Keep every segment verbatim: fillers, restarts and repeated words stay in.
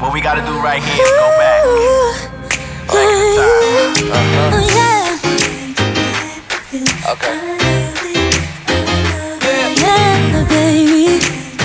What we gotta do right here is go back. Back in time. Uh-huh. Oh, yeah. Okay. Yeah, baby.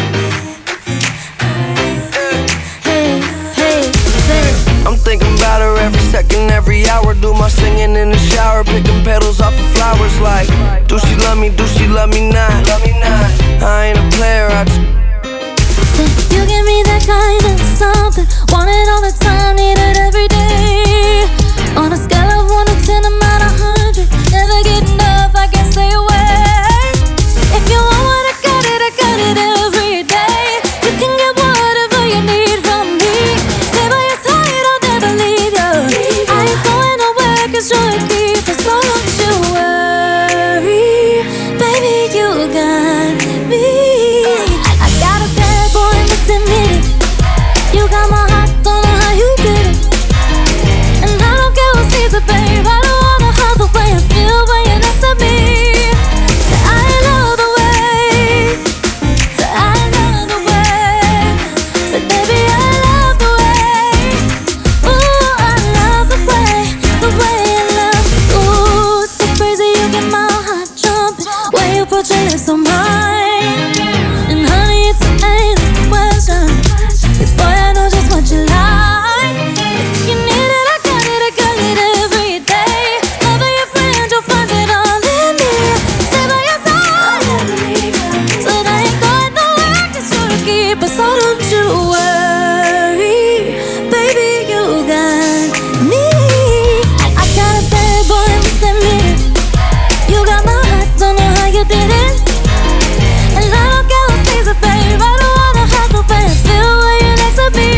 Hey, hey, say. I'm thinking about her every second, every hour. Do my singing in the shower, picking petals off of flowers. Like, do she love me, do she love me not? Love me not. I ain't a player, I just Say, you give me that kind of something. Want it all the time, need it every day. On a scale of one to ten, I'm at a hundred. Never get enough, I can't stay away. If you want what I got it, I got it every day. You can get whatever you need from me. Stay by your side, I'll never leave you. I ain't going nowhere, cause you're a keeper, so don't you worry. Baby, you got me. I got a bad boy, must admit it. You got my heart, don't know how you did it. And I don't care what sees it, babe. I don't wanna hide the way I feel when you're next to me. Say I love the way. Say I love the way. Say baby, I love the way. Ooh, I love the way, the way I love. Ooh, so crazy you get my heart jumping when you put your lips on mine. And honey, it's ain't a question. 'Cause boy, I know just what you like. If you need it, I got it, I got it every day. Loving your friend, you'll find it all in me. Stay by your side, so I ain't going nowhere, 'cause you're a keeper, so don't you worry. Baby, you got me. I, I got a bad boy, must admit it. You got my heart, don't know how you did it. And I don't care what sees it, babe. I don't wanna have the way I feel when you're next to me.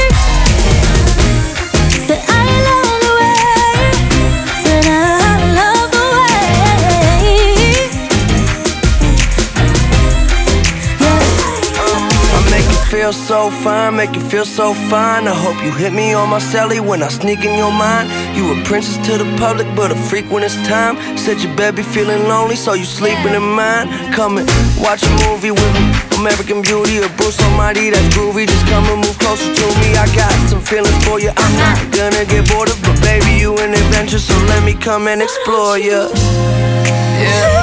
Say I love the way. Said I love the way. Yeah. I make you feel so fine, make you feel so fine. I hope you hit me on my celly when I sneak in your mind. You a princess to the public, but a freak when it's time. Said your baby feeling lonely, so you sleeping in mine. Come and watch a movie with me, American Beauty or Bruce Almighty, that's groovy. Just come and move closer to me. I got some feelings for you, I'm not gonna get bored of, but baby, you an adventure, so let me come and explore you. Yeah.